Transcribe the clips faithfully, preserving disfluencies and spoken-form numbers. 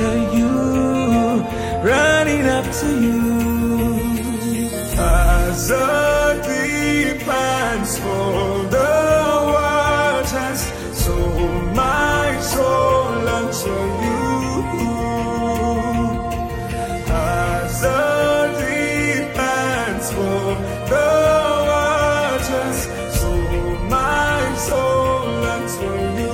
after you, running after you. As the deep pants for the waters, so my soul longs for you. As the deep pants for the waters, so my soul longs for you.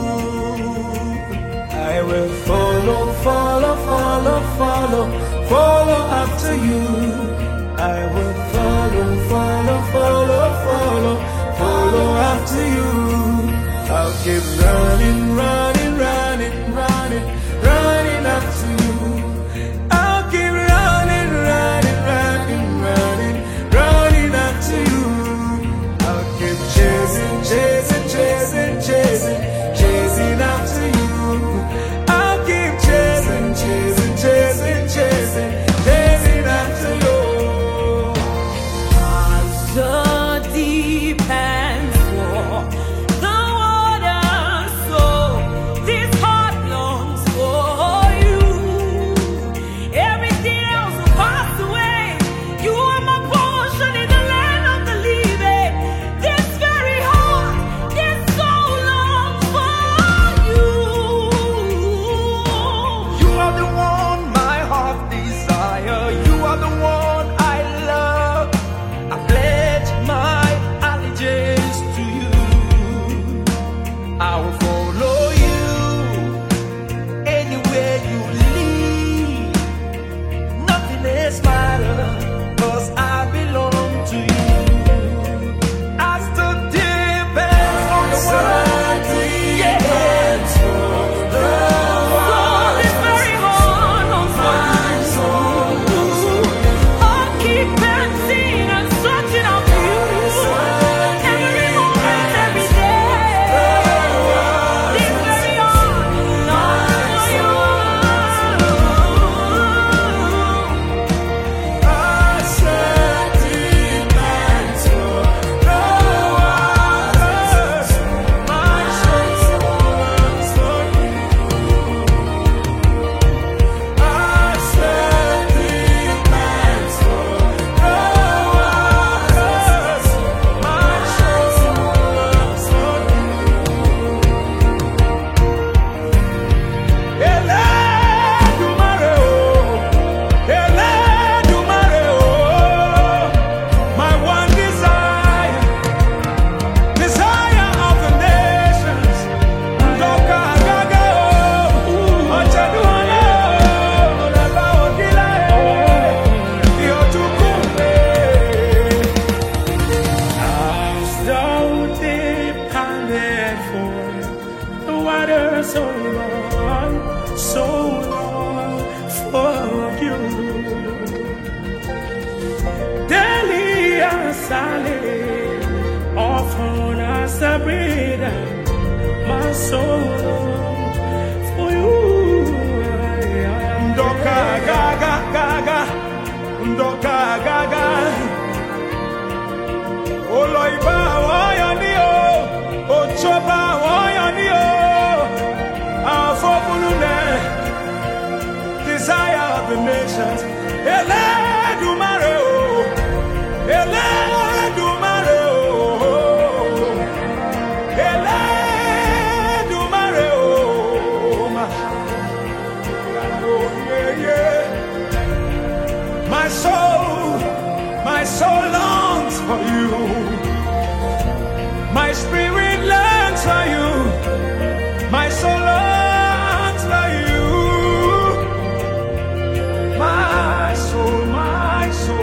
I will follow, follow, follow, follow, follow after you. I will follow, follow, follow, follow, follow after you. I'll keep running, running, running, running, running after you. I'll keep running, running, running, running, running after you. I'll keep chasing, chasing, chasing, chasing, chasing after you. I'll keep chasing, chasing, chasing, chasing, chasing after you. The deep pants for the water, so this heart longs for you. Everything else will pass away. You are my portion in the land of the living. This very heart, this soul longs for you. You are the one my heart desire. You are the one I love. I pledge my allegiance to you. I will follow you anywhere you lead. Nothing else matters, 'cause I belong to you. As the deep ends on the water, yeah. Oh, this very heart longs for you. I'll keep dancing and searching out for you. Every moment, every day. This very heart longs for you. I said deep ends for the waters, my soul longs for you. I said deep ends for the waters, my soul longs for you. Elédùmarè o, Elédùmarè o, my one desire, desire of the nations. Ndoka gaga o, Ocheduole o, Leba Odile e, Iotukume. As thou depended for the water so long, so long for you. Daily asale, often as I breathe, my soul for you. Ndoka gaga gaga, Ndoka gaga. Oloiba wayani o, Ochoba wayani o, Afobulune, desire of the nations. Elédùmarè o, Elédùmarè o, Elédùmarè o, my, oh, yeah, yeah. My soul, my soul longs for you. My spirit longs for you. My soul longs for you. My soul, my soul.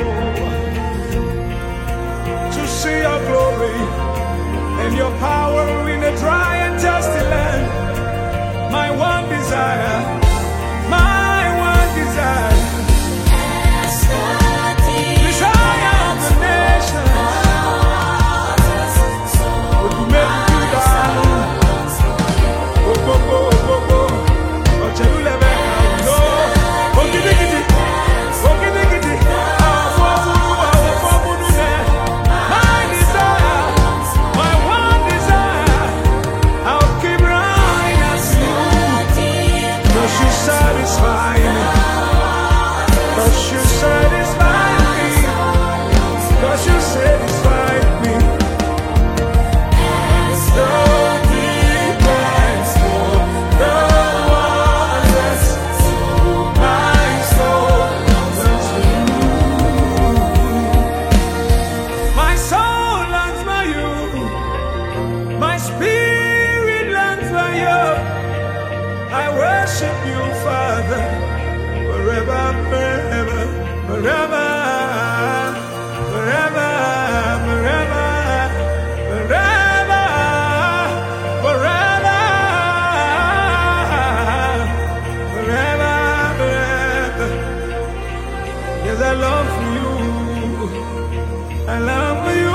worship you, Father, forever, forever, forever, forever, forever, forever, forever, forever, forever. Yes, I love you. I love you.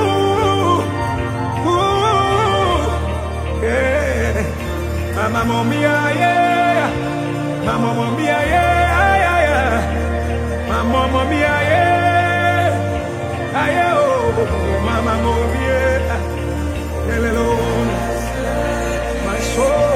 Ooh, yeah. Mama, mommy, yeah, yeah. Mama, mommy, yeah, yeah, yeah. Mama, mommy, yeah, yeah. Ah, yeah, oh, mama, mommy, yeah. Hello, my soul.